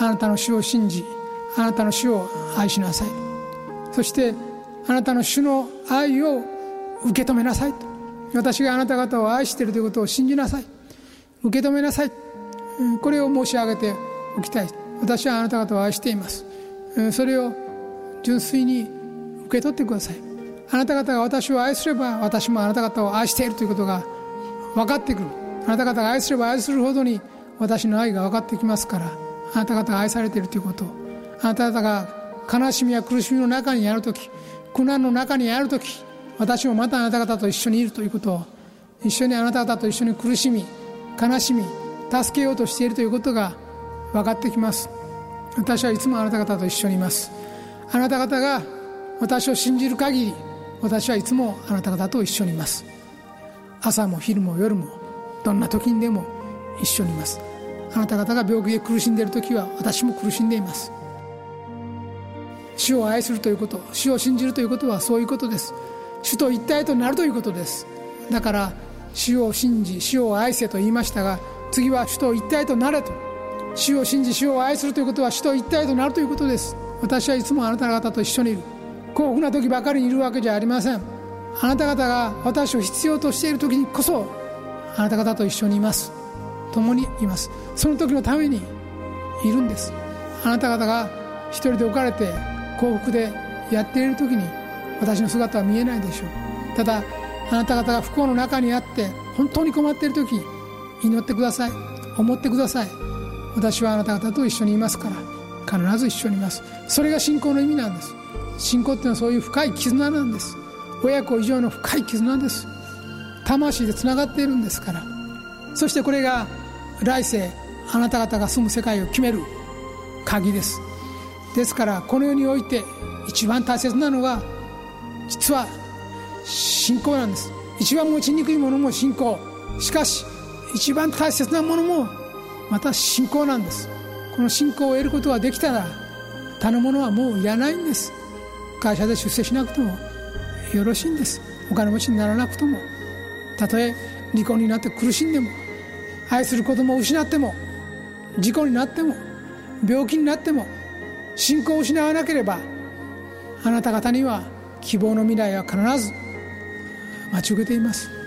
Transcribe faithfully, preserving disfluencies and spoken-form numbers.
あなたの主を信じ、あなたの主を愛しなさい。そしてあなたの主の愛を受け止めなさいと。私があなた方を愛しているということを信じなさい、受け止めなさい、これを申し上げておきたい。私はあなた方を愛しています。それを純粋に受け取ってください。あなた方が私を愛すれば、私もあなた方を愛しているということが分かってくる。あなた方が愛すれば愛するほどに私の愛が分かってきますから、あなた方が愛されているということ、あなた方が悲しみや苦しみの中にあるとき、苦難の中にあるとき、私もまたあなた方と一緒にいるということを、一緒にあなた方と一緒に苦しみ悲しみ助けようとしているということが分かってきます。私はいつもあなた方と一緒にいます。あなた方が私を信じる限り、私はいつもあなた方と一緒にいます。朝も昼も夜もどんな時にでも一緒にいます。あなた方が病気で苦しんでいる時は私も苦しんでいます。主を愛するということ、主を信じるということはそういうことです。主と一体となるということです。だから主を信じ主を愛せと言いましたが、次は主と一体となれと。主を信じ主を愛するということは主と一体となるということです。私はいつもあなた方と一緒にいる。幸福な時ばかりにいるわけじゃありません。あなた方が私を必要としている時にこそあなた方と一緒にいます。共にいます。その時のためにいるんです。あなた方が一人で置かれて幸福でやっている時に私の姿は見えないでしょう。ただあなた方が不幸の中にあって本当に困っている時、祈ってください、思ってください。私はあなた方と一緒にいますから必ず一緒にいます。それが信仰の意味なんです。信仰っていうのはそういう深い絆なんです。親子以上の深い絆です。魂でつながっているんですから。そしてこれが来世あなた方が住む世界を決める鍵です。ですからこの世において一番大切なのが実は信仰なんです。一番持ちにくいものも信仰、しかし一番大切なものもまた信仰なんです。この信仰を得ることができたら他のものはもういらないんです。会社で出世しなくてもよろしいんです。お金持ちにならなくても、たとえ離婚になって苦しんでも、愛する子供を失っても、事故になっても、病気になっても、信仰を失わなければあなた方には希望の未来は必ず待ち受けています。